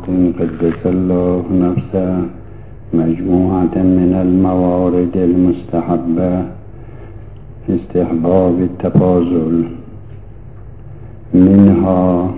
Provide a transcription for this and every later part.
قدس الله نفسه مجموعة من الموارد المستحبة في استحباب التفاضل. منها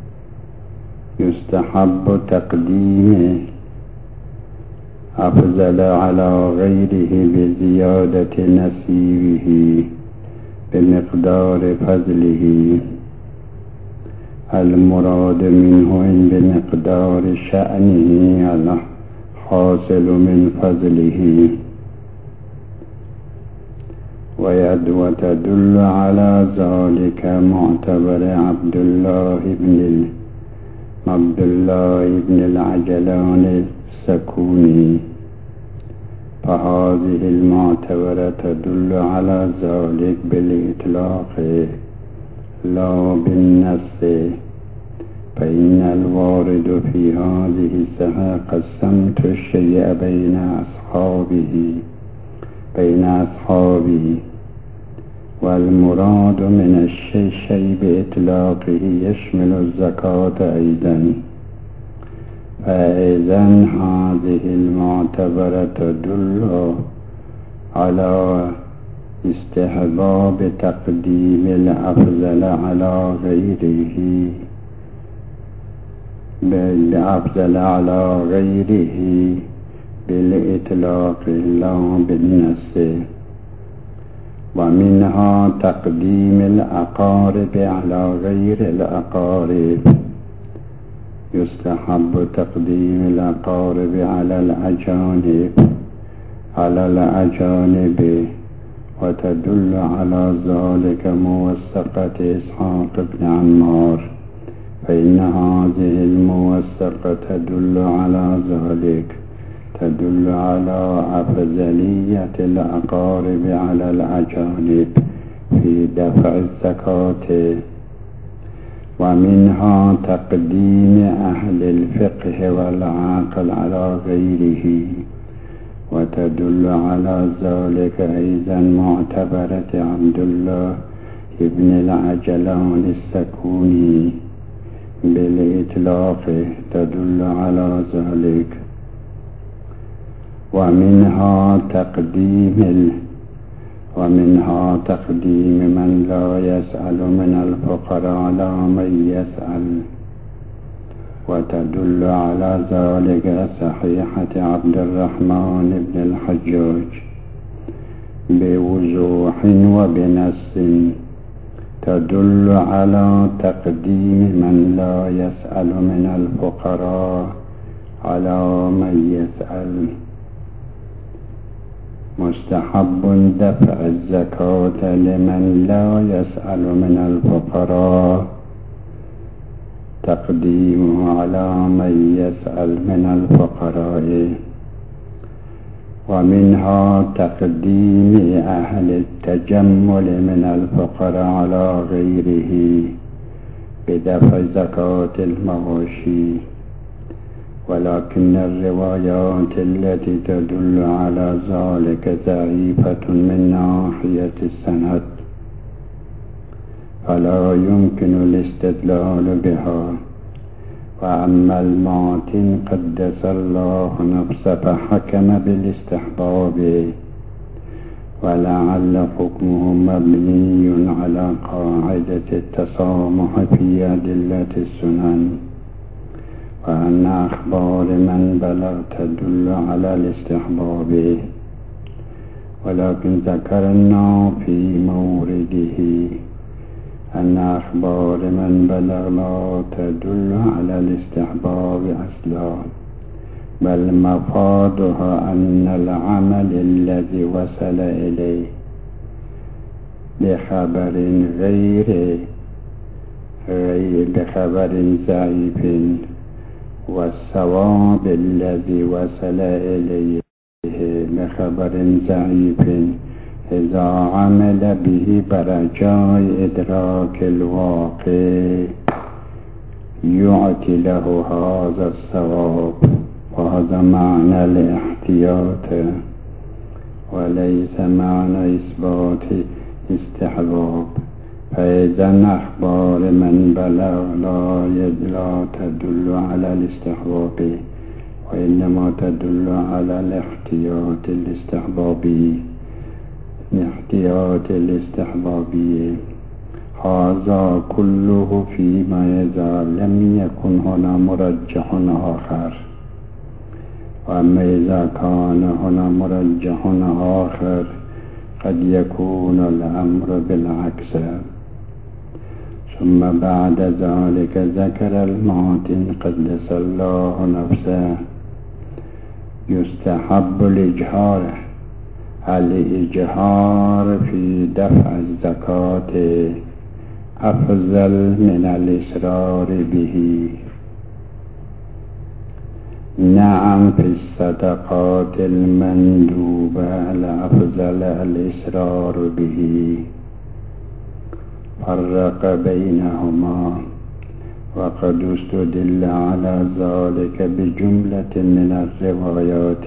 يستحب تقديم أفضل على غيره بزيادة نسيبه بمقدار فضله. المراد منه إن بمقدار شأنه الحاصل من فضله. وتدل على ذلك معتبر عبد الله بن العجلان السكوني. فهذه المعتبرة تدل على ذلك بالإطلاق لا بالنص، فإن الوارد في هذه الساحة قسمت الشيء بين أصحابه، والمراد من الشيء بإطلاقه يشمل الزكاة أيضا. فإذا هذه المعتبرة تدل على استحباب تقديم الأفضل على غيره بالإطلاق لا بالنص. ومنها تقديم الأقارب على غير الأقارب. يستحب تقديم الأقارب على الأجانب، وتدل على ذلك موثقة إسحاق بن عمار، فإن هذه الموثقة تدل على ذلك، تدل على أفضلية الأقارب على الأجانب في دفع الزكاة. ومنها تقديم أهل الفقه والعقل على غيره، وتدل على ذلك أيضا معتبرة عبد الله بن العجلان السكوني بالإطلاق تدل على ذلك. ومنها تقديم من لا يسأل من الفقراء على من يسأل، وتدل على ذلك صحيحة عبد الرحمن بن الحجاج بوضوح وبنص، تدل على تقديم من لا يسأل من الفقراء على من يسأل. مستحب دفع الزكاة لمن لا يسأل من الفقراء، تقديمه على من يسأل من الفقراء. ومنها تقديم أهل التجمل من الفقراء على غيره بدفع زكاة المواشي. ولكن الروايات التي تدل على ذلك ضعيفة من ناحية السند، فلا يمكن الاستدلال بها. وأما الماتن قدس الله نفسه فحكم بالاستحباب، ولعل حكمه مبني على قاعدة التسامح في أدلة السنن، وأن أخبار من بلغ تدل على الاستحباب. ولكن ذكرنا في مورده أن أخبار من بلغ لا تدل على الاستحباب أصلا، بل مفادها أن العمل الذي وصل إليه بخبر ضعيف والثواب الذي وصل إليه بخبر ضعيف إذا عمل به برجاء إدراك الواقع يعطي له هذا الثواب. وهذا معنى الاحتياط، وليس معنى إثبات استحباب، فإذا أخبار من بلغ لا تدل على الاستحباب، وإنما تدل على الاحتياط الاستحبابي. هذا كله فيما إذا لم يكن هنا مرجح آخر. وأما إذا كان هنا مرجح آخر قد يكون الأمر بالعكس. ثم بعد ذلك ذكر الماتن قدس الله نفسه يستحب الإجهار في دفع الزكاة أفضل من الإسرار به. نعم، في الصدقات المندوبة لأفضل الإسرار به. فرق بينهما، وقد استدل على ذلك بجملة من الروايات.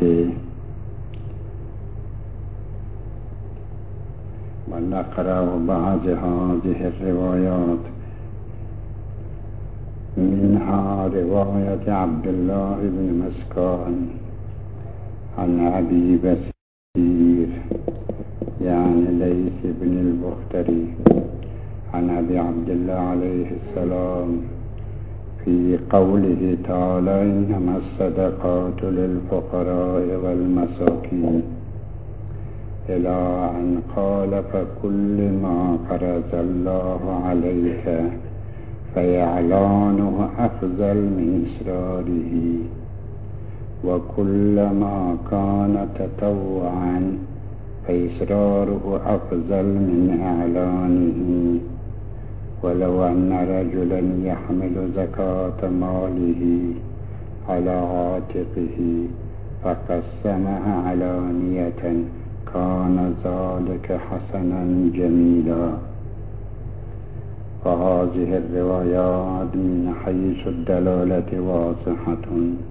ونقرأ بعض هذه الروايات، منها رواية عبد الله بن مسكان عن أبي بسير يعني ليث بن البختري عن أبي عبد الله عليه السلام في قوله تعالى: إنما الصدقات للفقراء والمساكين، إلى أن قال: فكل ما فرض الله عليك فإعلانه أفضل من إسراره، وكل ما كان تطوعا فإسراره أفضل من إعلانه. ولو أن رجلا يحمل زكاة ماله على عاتقه فقسمها علانية كان ذلك حسنا جميلا. فهذه الروايات من حيث الدلالة واضحة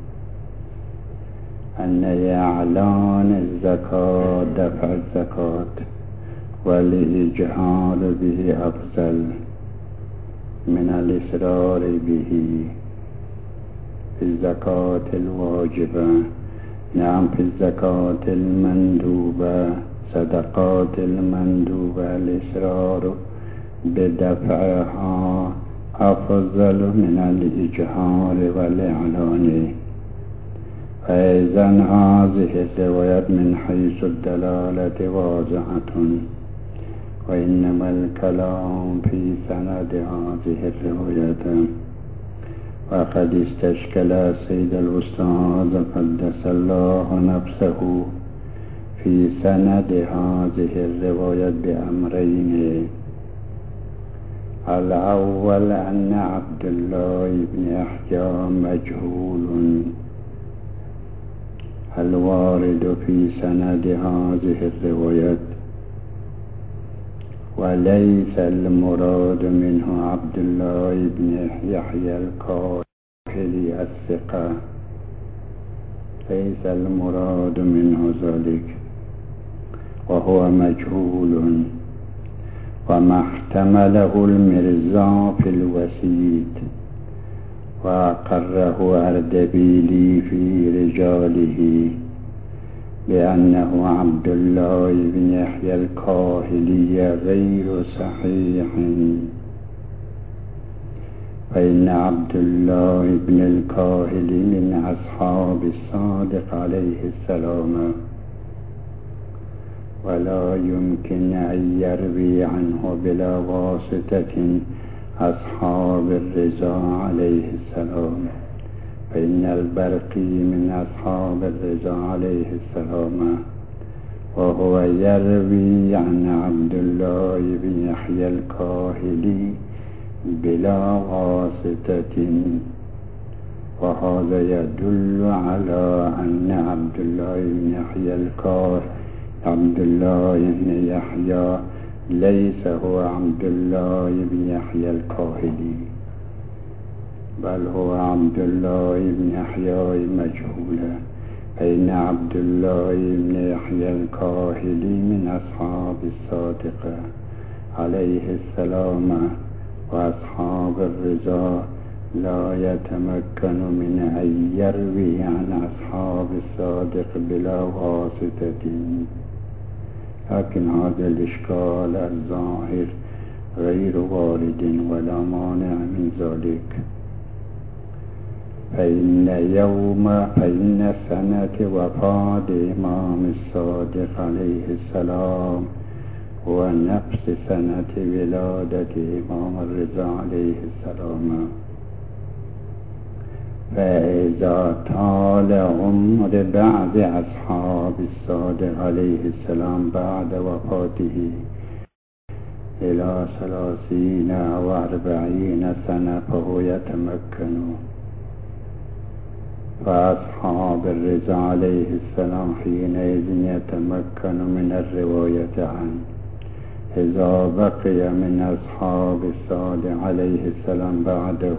أن إعلان الزكاة دفع الزكاة والإجهار به أفضل من الإسرار به. في الزكاة الواجبة، نعم، في الزكاة المندوبة، صدقات المندوبة، الإسرار بدفعها أفضل من الإجهار والإعلان. فإذا هذه الروايات من حيث الدلالة واضحة، وإنما الكلام في سند هذه الروايات. وقد استشكل السيد الأستاذ قدس الله نفسه في سند هذه الروايات بأمرين: الأول أن عبد الله بن يحيى مجهول الوارد في سند هذه الروايات، وليس المراد منه عبد الله بن يحيى الكاهلي الثقة، ليس المراد منه ذلك، وهو مجهول. وما احتمله المرزا في الوسيط وأقره أردبيلي في رجاله بأنه عبد الله بن يحيى الكاهلي غير صحيح، فإن عبد الله بن الكاهلي من أصحاب الصادق عليه السلام، ولا يمكن أن يروي عنه بلا واسطة أصحاب الرضا عليه السلام، فإن البرقي من أصحاب الرضا عليه السلام، وهو يروي عن عبد الله بن يحيى الكاهلي بلا واسطة. وهذا يدل على أن عبد الله بن يحيى ليس هو عبد الله بن يحيى الكاهلي، بل هو عبد الله بن يحيى مجهول، فإن عبد الله بن يحيى الكاهلي من أصحاب الصادقة عليه السلام وأصحاب الرضا لا يتمكن من أن يروي عن أصحاب الصادق بلا واسطة، لكن هذا الإشكال الظاهر غير وارد ولا مانع من ذلك، فإن سنة وفاة إمام الصادق عليه السلام هو نفس سنة ولادة إمام الرضا عليه السلام. فإذا طال عمر بعض أصحاب الصادق عليه السلام بعد وفاته إلى 30 أو 40 سنة فهو يتمكن، فأصحاب الرضا عليه السلام حينئذ يتمكن من الرواية عنه. إذا بقي من أصحاب الصادق عليه السلام بعده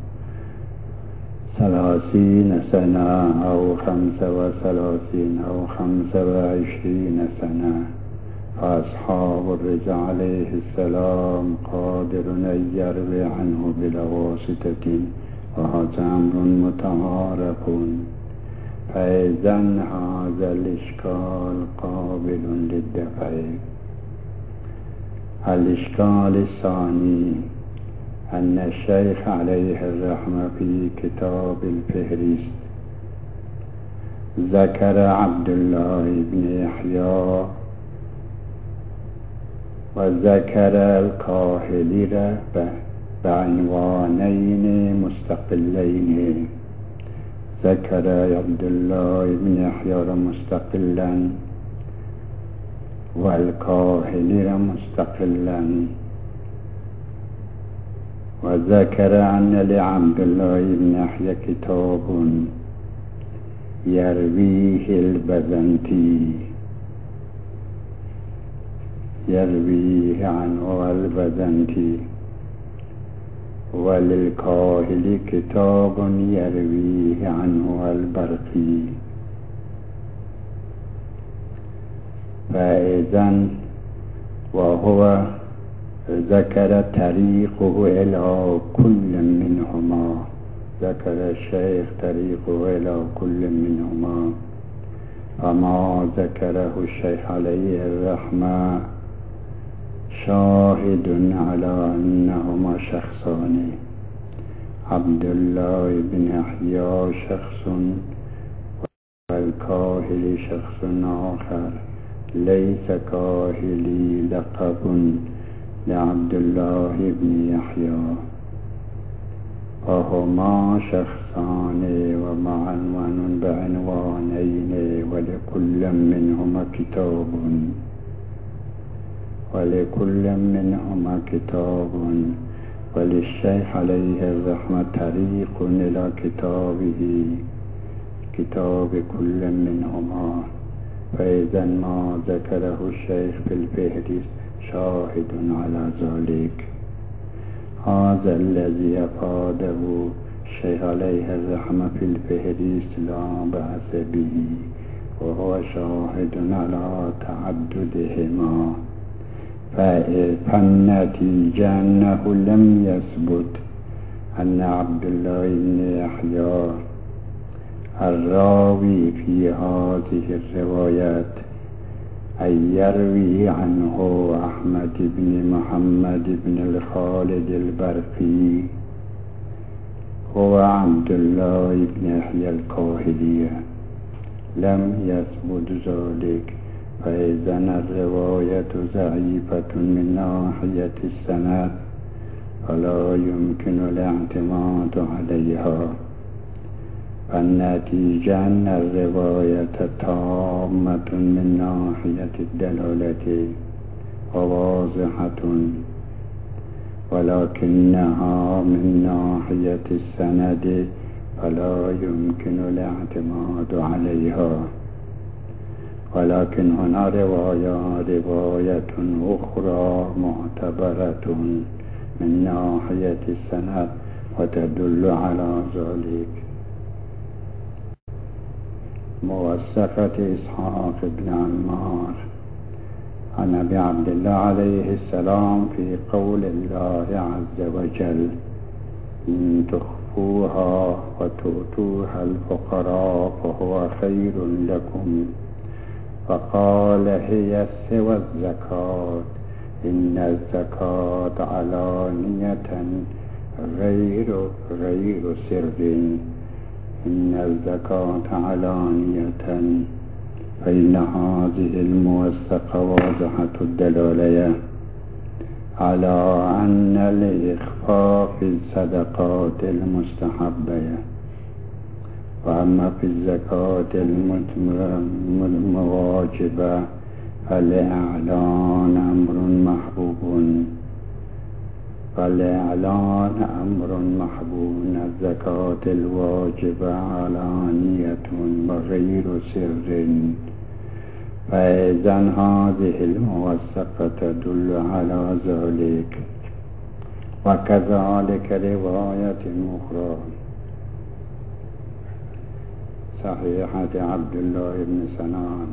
30 سنة أو 35 أو 25 سنة، فأصحاب الرضا عليه السلام قادر أن يروي عنه بلا واسطة، وهذا أمر متعارف. فإذا هذا الإشكال قابل للدفع. الإشكال الثاني أن الشيخ عليه الرحمة في كتاب الفهرست ذكر عبد الله بن يحيى وذكر الكاهلي بعنوانين مستقلين. ذكر عبد الله بن يحيى مستقلا والكاهلي مستقلا، وذكر أن لعبد الله بن يحيى كتاب يرويه البزنطي يرويه عنه البزنطي، وللكاهلي كتاب يرويه عنه البرقي. فإذا وهو ذكر طريقه إلى كل منهما، ذكر الشيخ طريقه إلى كل منهما، فما ذكره الشيخ عليه الرحمة شاهد على أنهما شخصان، عبد الله بن يحيى شخص والكاهلي شخص آخر، ليس كاهلي لقب لعبد الله بن يحيى، فهما شخصان ومعنون بعنوانين، ولكل منهما كتاب وللشيخ عليه الرحمة طريق إلى كتاب كل منهما. فإذا ما ذكره الشيخ في الفهرست شاهد على ذلك. هذا الذي أفاده الشيخ عليه الرحمة في الفهرست لا بأس به، وهو شاهد على تعددهما. فالنتيجة أنه لم يثبت أن عبد الله بن يحيى الراوي في هذه الروايات أن يروي عنه أحمد بن محمد بن الخالد البرقي هو عبد الله بن يحيى الكاهلي، لم يثبت ذلك. فإذا الرواية ضعيفة من ناحية السند فلا يمكن الاعتماد عليها. فالنتيجة أن الرواية تامة من ناحية الدلالة وواضحة، ولكنها من ناحية السند فلا يمكن الاعتماد عليها. ولكن هنا رواية أخرى معتبرة من ناحية السند وتدل على ذلك. موثقة إسحاق بن عمار عن أبي عبد الله عليه السلام في قول الله عز وجل إن تخفوها وتؤتوها الفقراء فهو خير لكم. فقال هي سوى الزكاة، إن الزكاة علانية غير سر، إن الزكاة علانية. فإن هذه الموثقة واضحة الدلالة على أن الإخفاء في الصدقات المستحبة، وأما في الزكاة المواجبة فالإعلان أمر محبوب. الزكاة الواجبة علانية وغير سر، فإذا هذه الموثقة تدل على ذلك. وكذلك رواية أخرى صحيحة عبد الله بن سنان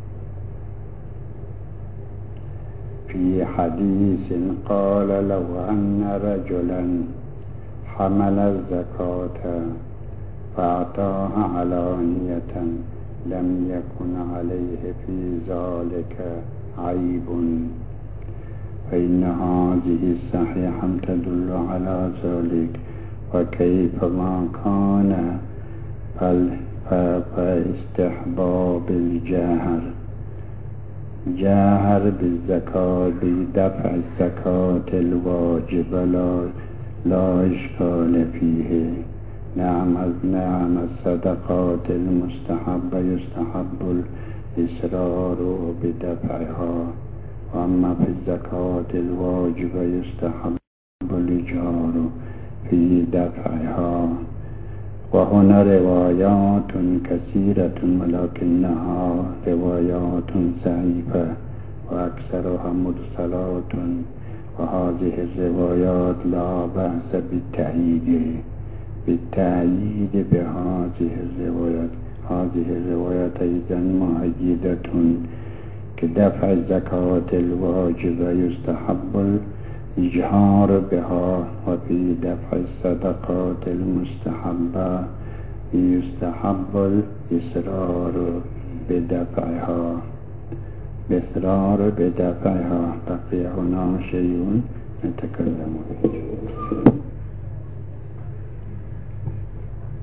في حديث قال لو أن رجلا حمل الزكاة فأعطاها علانية لم يكن عليه في ذلك عيب، فإن هذه الصحيحة تدل على ذلك. وكيفما كان فاستحباب جاهر بالزكاة بدفع الزكاة الواجبة لا إشكال فيه. نعم الصدقات المستحبة يستحب الإصرار بدفعها، وأما في الزكاة الواجبة يستحب الإجهار في دفعها. وهنا روايات كثيرة ولكنها روايات ضعيفة وأكثرها مرسلات، وهذه الروايات لا بأس بالتأييد بهذه الروايات. هذه الروايات أيضا مؤيدة كدفع الزكاة الواجبة يستحب الإجهار بها، وفي دفع الصدقات المستحبة يستحب الإصرار بدفعها. بقي هنا شيء نتكلم فيه.